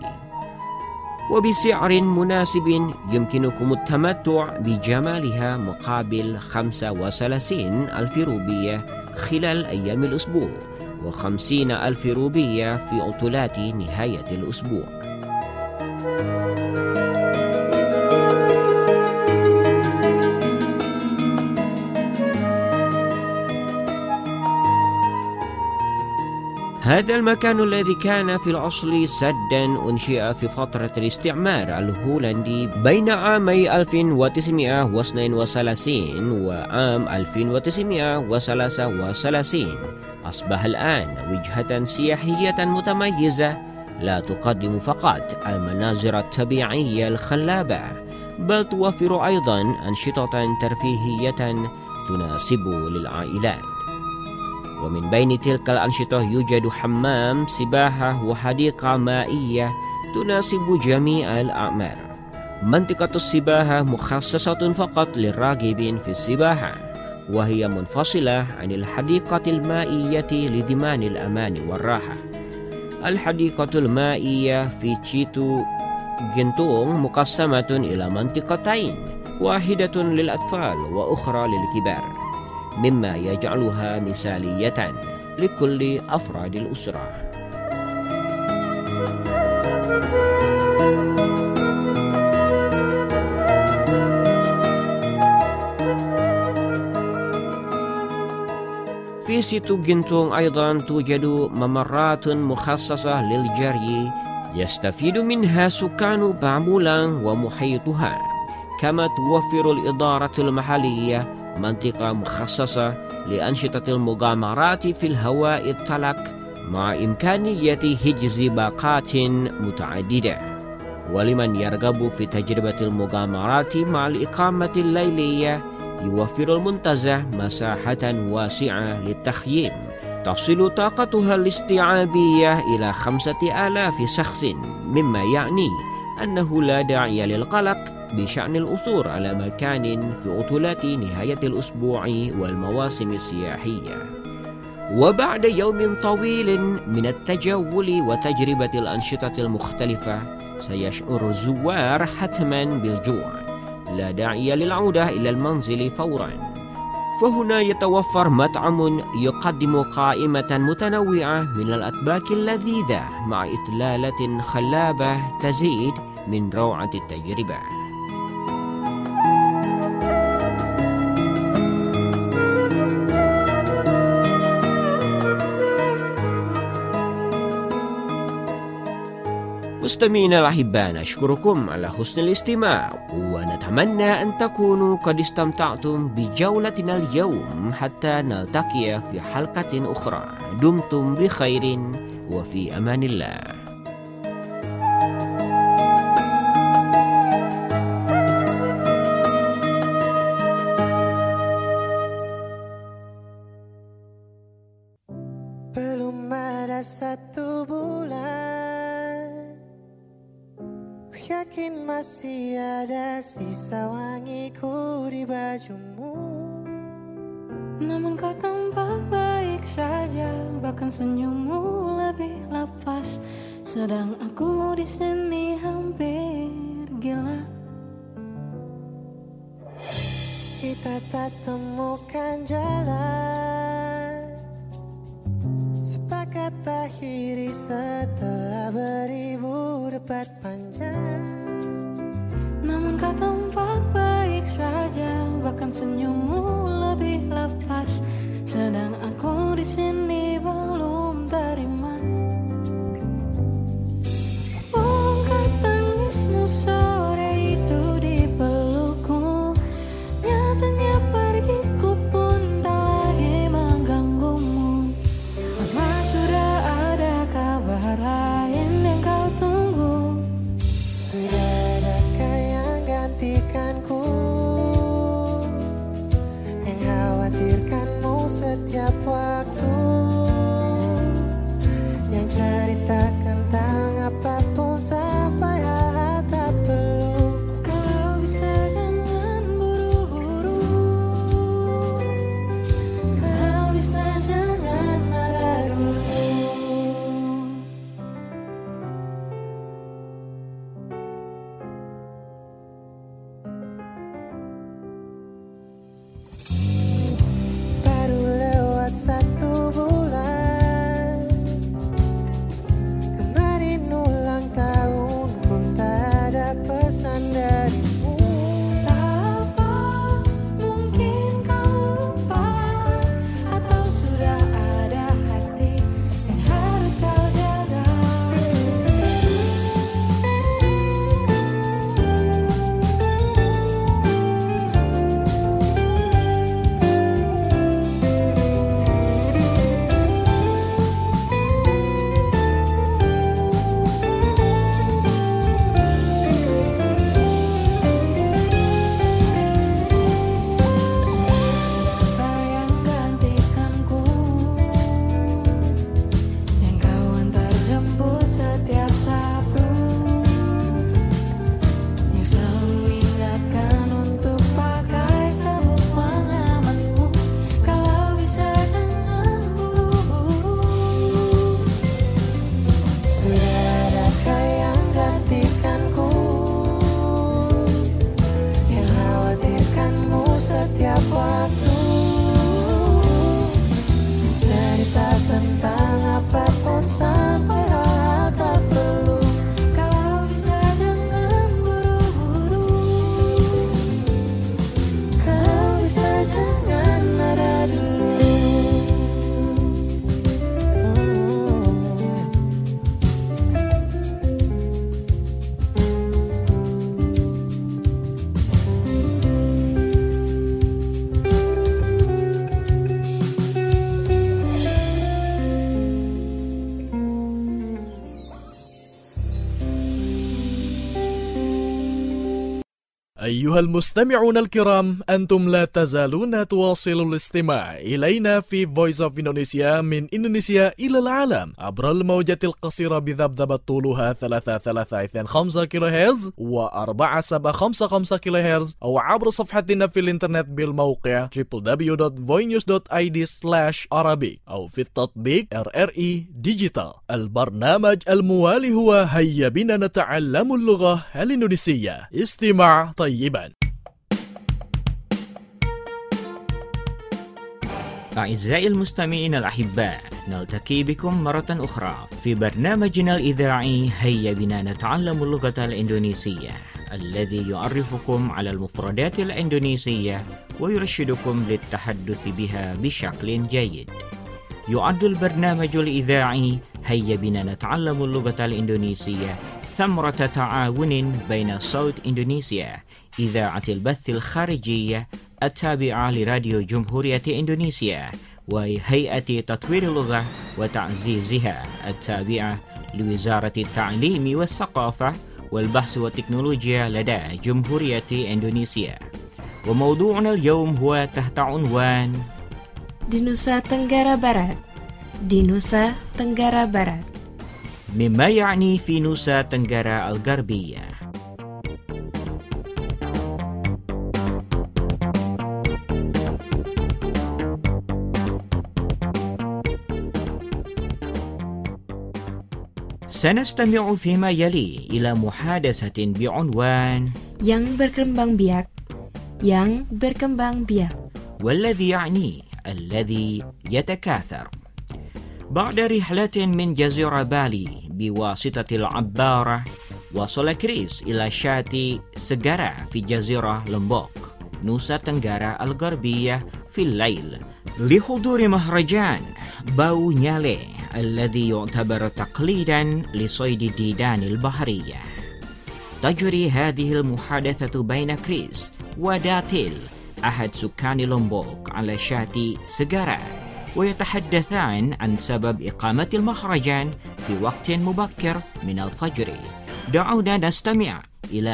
Speaker 6: وبسعر مناسب يمكنكم التمتع بجمالها مقابل خمسة وثلاثين ألف روبية خلال أيام الأسبوع وخمسين ألف روبية في عطلات نهاية الأسبوع. هذا المكان الذي كان في الأصل سدا أنشئ في فترة الاستعمار الهولندي بين عامي ألف وتسعمائة واثنين وثلاثين وعام ألف وتسعمائة وثلاثة وثلاثين. أصبح الآن وجهة سياحية متميزة لا تقدم فقط المناظر الطبيعية الخلابة، بل توفر أيضا أنشطة ترفيهية تناسب للعائلات. ومن بين تلك الأنشطة يوجد حمام سباحة وحديقة مائية تناسب جميع الأعمار. منطقة السباحة مخصصة فقط للراغبين في السباحة، وهي منفصلة عن الحديقة المائية لضمان الأمان والراحة. الحديقة المائية في تشيتو جنتونغ مقسمة إلى منطقتين، واحدة للأطفال وأخرى للكبار، مما يجعلها مثالية لكل أفراد الأسرة. في سيتو جنتونغ أيضا توجد ممرات مخصصة للجري يستفيد منها سكان بامولانغ ومحيطها، كما توفر الإدارة المحلية منطقة مخصصة لأنشطة المغامرات في الهواء الطلق مع إمكانية حجز باقات متعددة. ولمن يرغب في تجربة المغامرات مع الإقامة الليلية يوفر المنتزه مساحة واسعة للتخييم تصل طاقتها الاستيعابية إلى خمسة آلاف شخص، مما يعني أنه لا داعي للقلق بشأن العثور على مكان في عطلات نهاية الأسبوع والمواسم السياحية. وبعد يوم طويل من التجول وتجربة الأنشطة المختلفة سيشعر الزوار حتما بالجوع، لا داعي للعودة إلى المنزل فورا، فهنا يتوفر مطعم يقدم قائمة متنوعة من الأطباق اللذيذة مع إطلالة خلابة تزيد من روعة التجربة. مستمعينا الأحباء، نشكركم على حسن الاستماع، ونتمنى أن تكونوا قد استمتعتم بجولتنا اليوم حتى نلتقي في حلقة أخرى. دمتم بخير وفي أمان الله.
Speaker 8: Belum ada satu bulan, ku yakin masih ada sisa wangiku di bajumu.
Speaker 7: Namun kau tampak baik saja, bahkan senyummu lebih lepas, sedang aku di sini hampir gila.
Speaker 8: Kita tak temukan jalan, sepakat akhiri setelah beribu debat panjang.
Speaker 7: Namun kau tampak baik saja, bahkan senyummu lebih lepas, sedang aku di sini belum terima. Bongkar tangismu sore itu di pelukku, nyatanya pergiku pun tak lagi mengganggumu. Apa sudah ada kabar lain yang kau tunggu?
Speaker 8: Sudah adakah yang gantikanku? setiap waktu, yang ceritakan tentang apapun sampai hal tak perlu.
Speaker 7: Kalau bisa jangan buru-buru,
Speaker 8: Kalau bisa jangan ada dulu. Baru lewat satu bulan, kemarin ulang tahunku, tak ada pesan darimu.
Speaker 7: tak apa, mungkin kau lupa, atau sudah ada hati yang harus kau jaga. Siapa yang gantikanku, yang kau antar jemput setiap Sabtu, yang selalu ingatkan untuk pakai sabuk pengamanmu. Kalau bisa jangan buru-buru,
Speaker 8: Sudah adakah yang gantikanku, yang khawatirkanmu setiap waktu, cerita tentang apapun sampai hal tak perlu.
Speaker 7: kalau bisa jangan buru-buru,
Speaker 8: Kalau bisa jangan ada dulu.
Speaker 1: أيها المستمعون الكرام، أنتم لا تزالون تواصلوا الاستماع إلينا في Voice of Indonesia من إندونيسيا إلى العالم عبر الموجات القصيرة بذبذبة طولها ثلاثة ثلاثة اثنين خمسة كيلو هرتز وأربعة سبعة خمسة خمسة كيلو هرتز، أو عبر صفحتنا في الإنترنت بالموقع دبليو دبليو دبليو دوت voinews دوت آي دي سلاش عربي، أو في التطبيق آر آر إي ديجيتال. البرنامج الموالي هو هيا بنا نتعلم اللغة الإندونيسية. استماع طيبا.
Speaker 6: أعزائي المستمعين الأحباء، نلتقي بكم مرة أخرى في برنامجنا الإذاعي هيا بنا نتعلم اللغة الإندونيسية، الذي يعرفكم على المفردات الإندونيسية ويرشدكم للتحدث بها بشكل جيد. يعد البرنامج الإذاعي هيا بنا نتعلم اللغة الإندونيسية ثمرة تعاون بين صوت إندونيسيا إذاعة البث الخارجية التابعة لراديو جمهورية إندونيسيا وهيئة تطوير اللغة وتعزيزها التابعة لوزارة التعليم والثقافة والبحث والتكنولوجيا لدى جمهورية إندونيسيا. وموضوعنا اليوم هو تحت عنوان
Speaker 10: Di Nusa Tenggara Barat. Di Nusa Tenggara Barat.
Speaker 6: مما يعني في نوسا تنغرا الغربية. سنستمع فيما يلي إلى محادثة بعنوان
Speaker 10: Yang berkembang biak. Yang berkembang biak.
Speaker 6: والذي يعني الذي يتكاثر. بعد رحلة من جزيرة بالي بواسطة العبارة، وصل كريس إلى شاطئ سجارة في جزيرة لومبوك نوسا تنغرا الغربية في الليل لحضور مهرجان باو نيالي الذي يعتبر تقليدا لصيد الديدان البحرية. تجري هذه المحادثة بين كريس وداتيل أحد سكان لومبوك على شاطئ سجارة، ويتحدثان عن سبب إقامة المهرجان في وقت مبكر من الفجر. دعونا نستمع إلى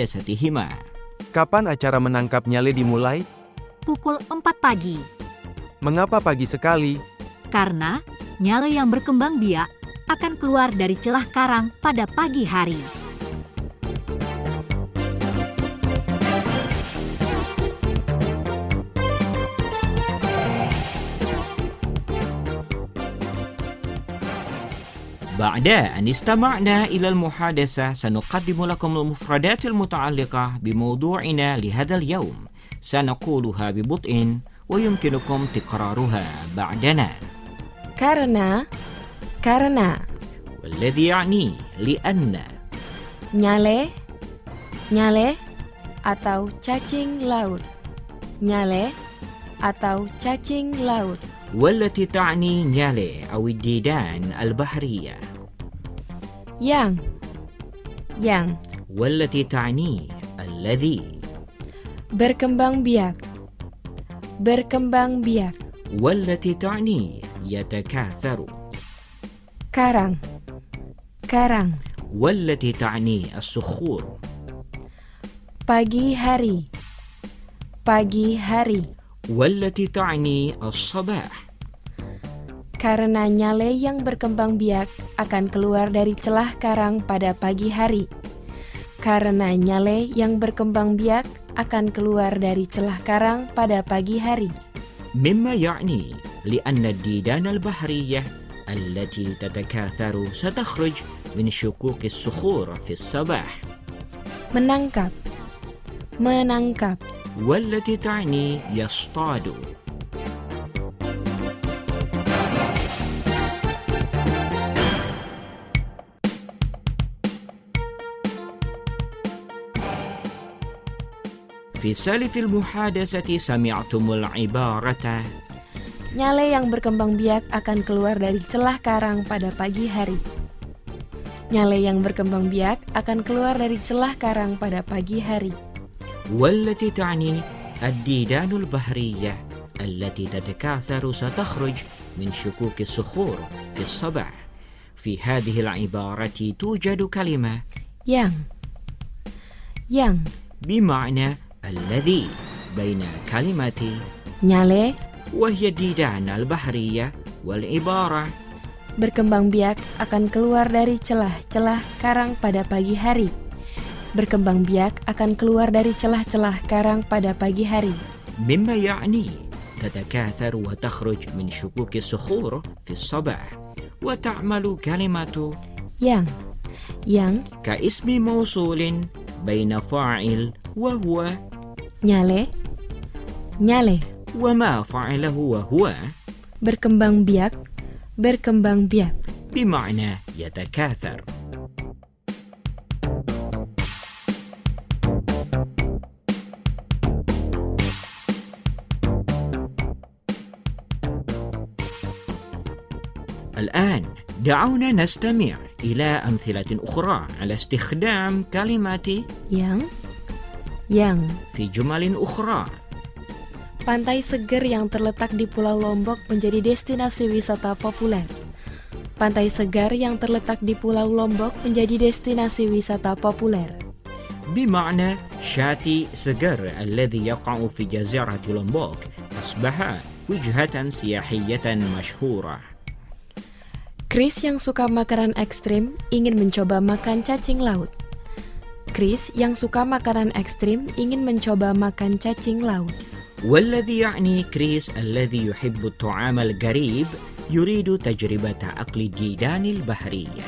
Speaker 6: محادثتهما.
Speaker 11: Kapan acara menangkap nyale dimulai?
Speaker 12: Pukul empat pagi.
Speaker 11: Mengapa pagi sekali?
Speaker 12: Karena nyale yang berkembang biak akan keluar dari celah karang pada pagi hari.
Speaker 6: بعد أن استمعنا إلى المحادثة سنقدم لكم المفردات المتعلقة بموضوعنا لهذا اليوم. سنقولها ببطء ويمكنكم تكرارها بعدنا.
Speaker 10: Karena, karena.
Speaker 6: والذي يعني لأن.
Speaker 10: Nyale, nyale atau cacing laut. Nyale atau cacing laut.
Speaker 6: والتي تعني nyale أو الديدان البحرية.
Speaker 10: Yang, yang.
Speaker 6: والتي تعني الذي.
Speaker 10: Berkembang biak, berkembang biak.
Speaker 6: والتي تعني يتكاثر.
Speaker 10: Karang, karang.
Speaker 6: والتي تعني الصخور.
Speaker 10: Pagi hari, pagi hari.
Speaker 6: والتي تعني الصباح.
Speaker 10: Karena nyale yang berkembang biak akan keluar dari celah karang pada pagi hari. Karena nyale yang berkembang biak akan keluar dari celah karang pada pagi hari.
Speaker 6: مما يعني لأن الديدان البحرية التي تتكاثر ستخرج من شقوق الصخور في الصباح.
Speaker 10: Menangkap, menangkap.
Speaker 6: والتي تعني يصطاد. في سالف المحادثة سمعتم العبارة
Speaker 10: Nyale yang berkembang biak akan keluar dari celah karang pada pagi hari. Nyale yang berkembang biak akan keluar dari celah karang pada pagi hari.
Speaker 6: والتي تعني الديدان البحرية التي تتكاثر ستخرج من شقوق الصخور في الصباح. في هذه العبارة توجد كلمة
Speaker 10: yang yang
Speaker 6: بمعنى الذي بين كلمة
Speaker 10: nyale
Speaker 6: وهي الديدان البحرية والعبارة
Speaker 10: berkembang biak akan keluar dari celah-celah karang pada pagi hari. Berkembang biak akan keluar dari celah-celah karang pada pagi hari.
Speaker 6: مما يعني تتكاثر وتخرج من شقوق الصخور في الصباح. وتعمل كلمة
Speaker 10: yang yang
Speaker 6: كاسم موصول بين فاعل وهو
Speaker 10: nyale nyale
Speaker 6: وما فعله وهو
Speaker 10: berkembang biak berkembang biak
Speaker 6: بمعنى يتكاثر. الآن دعونا نستمع إلى أمثلة أخرى على استخدام كلمة
Speaker 10: yang yang
Speaker 6: في جمل أخرى.
Speaker 10: Pantai seger yang terletak di Pulau Lombok menjadi destinasi wisata populer. Pantai segar yang terletak di Pulau Lombok menjadi destinasi wisata populer.
Speaker 6: بمعنى شاطئ سجر الذي يقع في جزيرة لومبوك أصبح وجهة سياحية مشهورة.
Speaker 10: Chris yang suka makanan ekstrim ingin mencoba makan cacing laut. Chris yang suka makanan ekstrim ingin mencoba makan cacing laut.
Speaker 6: والذي يعني كريس الذي يحب الطعام الغريب يريد تجربة أكل الديدان البحرية.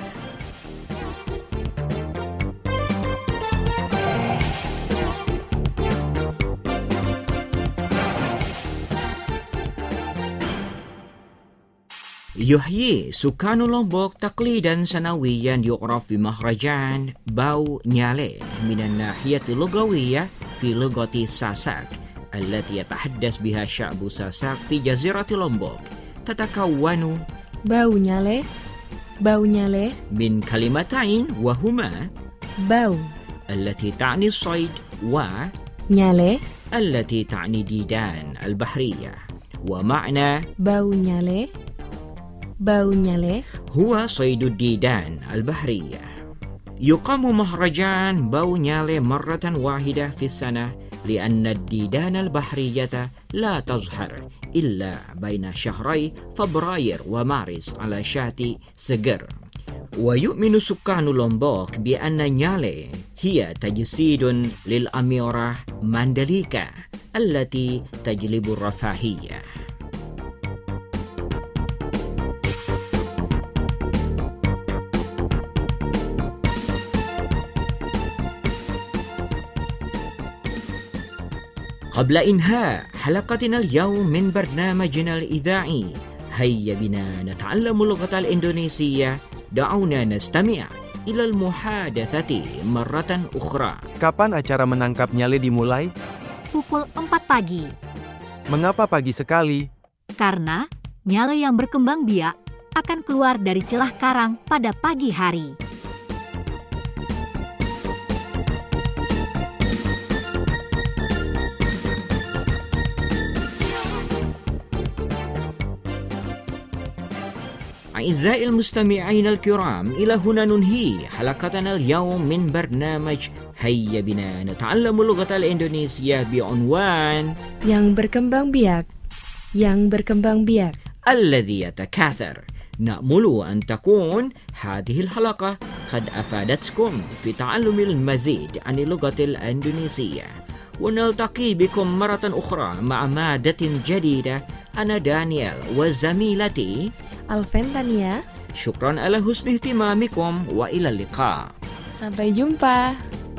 Speaker 6: يحيي سكان لومبوك تقليدا سنويا يعرف بمهرجان باو نيالي من الناحية اللغوية في لغة ساساك التي يتحدث بها شعب ساساك في جزيرة لومبوك. تتكون
Speaker 10: باو نيالي باو نيالي
Speaker 6: من كلمتين وهما
Speaker 10: باو
Speaker 6: التي تعني الصيد و
Speaker 10: نيالي
Speaker 6: التي تعني ديدان البحرية. ومعنى
Speaker 10: باو نيالي باو نيالي
Speaker 6: هو صيد الديدان البحرية. يقام مهرجان باو نيالي مرة واحدة في السنة لأن الديدان البحرية لا تظهر إلا بين شهري فبراير ومارس على شاطئ سجر. ويؤمن سكان لومبوك بأن نيالي هي تجسيد للأميرة ماندليكا التي تجلب الرفاهية. قبل إنهاء حلقتنا اليوم من برنامجنا الإذاعي هيا بنا نتعلم اللغة الإندونيسية. دعونا نستمع إلى المحادثة مرة أخرى.
Speaker 11: Kapan acara menangkap nyale dimulai?
Speaker 12: Pukul empat pagi.
Speaker 11: Mengapa pagi sekali?
Speaker 12: Karena nyale yang berkembang biak akan keluar dari celah karang pada pagi hari.
Speaker 6: أعزائي المستمعين الكرام، إلى هنا ننهي حلقتنا اليوم من برنامج هيا بنا نتعلم اللغة الإندونيسية بعنوان
Speaker 10: Yang berkembang biak, yang berkembang biak,
Speaker 6: الذي يتكاثر. نأمل أن تكون هذه الحلقة قد أفادتكم في تعلم المزيد عن اللغة الإندونيسية، ونلتقي بكم مرة أخرى مع مادة جديدة. أنا دانيال وزميلتي
Speaker 10: Alven Tania.
Speaker 6: شكرا على حسن اهتمامكم وإلى اللقاء.
Speaker 10: Sampai jumpa.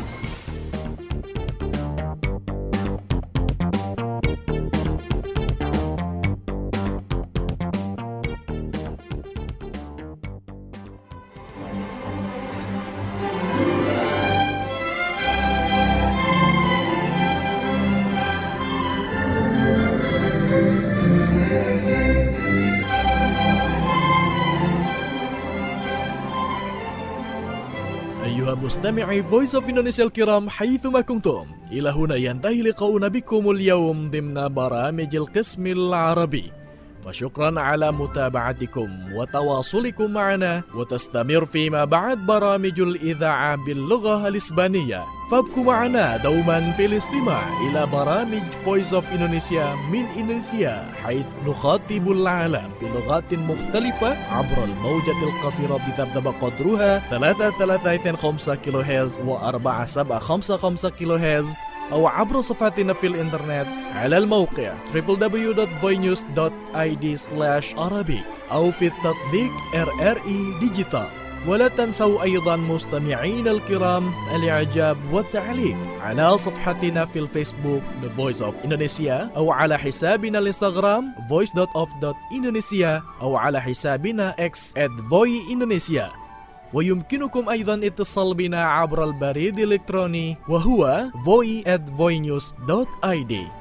Speaker 1: أيها مستمعي Voice of Indonesia الكرام حيثما كنتم، إلى هنا ينتهي لقاؤنا بكم اليوم ضمن برامج القسم العربي، فشكرا على متابعتكم وتواصلكم معنا، وتستمر فيما بعد برامج الإذاعة باللغة الإسبانية، فابقوا معنا دوما في الاستماع إلى برامج Voice of Indonesia من إندونيسيا، حيث نخاطب العالم بلغات مختلفة عبر الموجة القصيرة بذبذب قدرها ثلاثة ثلاثة اثنين خمسة كيلو هرتز وأربعة سبعة خمسة خمسة كيلو هرتز، أو عبر صفحتنا في الإنترنت على الموقع دبليو دبليو دبليو دوت فوي نيوز دوت آي دي سلاش عربي أو في التطبيق آر آر إي ديجيتال. ولا تنسوا أيضا مستمعين الكرام الإعجاب والتعليق على صفحتنا في الفيسبوك The Voice of Indonesia، أو على حسابنا الانستغرام voice دوت اوف دوت indonesia، أو على حسابنا X at voy indonesia. ويمكنكم أيضا اتصال بنا عبر البريد الإلكتروني وهو voy at voy news دوت آي دي.